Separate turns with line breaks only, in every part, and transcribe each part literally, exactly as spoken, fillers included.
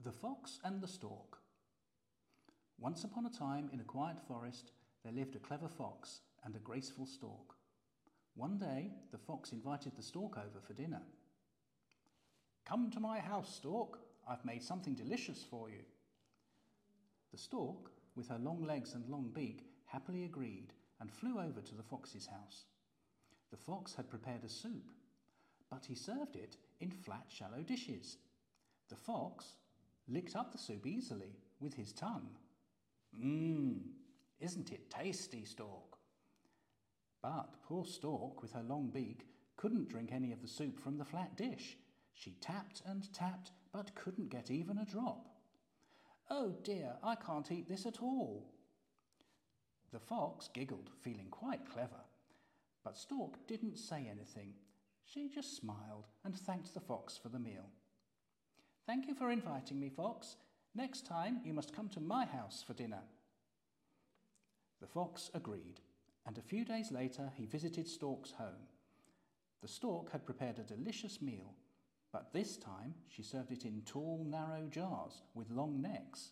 The Fox and the Stork. Once upon a time, in a quiet forest, there lived a clever fox and a graceful stork. One day, the fox invited the stork over for dinner. "Come to my house, stork. I've made something delicious for you." The stork, with her long legs and long beak, happily agreed and flew over to the fox's house. The fox had prepared a soup, but he served it in flat, shallow dishes. The fox licked up the soup easily with his tongue. Mmm, isn't it tasty, stork? But poor stork, with her long beak, couldn't drink any of the soup from the flat dish. She tapped and tapped, but couldn't get even a drop. "Oh dear, I can't eat this at all." The fox giggled, feeling quite clever. But Stork didn't say anything. She just smiled and thanked the fox for the meal. "Thank you for inviting me, Fox. Next time you must come to my house for dinner." The fox agreed, and a few days later he visited Stork's home. The stork had prepared a delicious meal, but this time she served it in tall, narrow jars with long necks.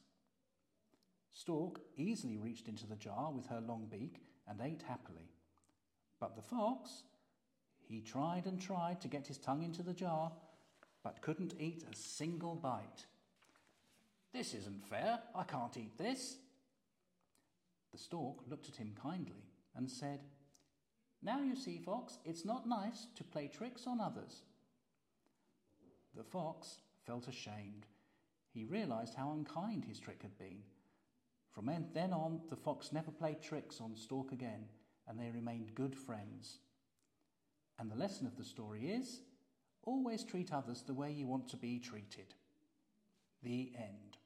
Stork easily reached into the jar with her long beak and ate happily. But the fox, he tried and tried to get his tongue into the jar, but couldn't eat a single bite. "This isn't fair. I can't eat this." The stork looked at him kindly and said, "Now you see, Fox, it's not nice to play tricks on others." The fox felt ashamed. He realized how unkind his trick had been. From then on, the fox never played tricks on Stork again, and they remained good friends. And the lesson of the story is, always treat others the way you want to be treated. The end.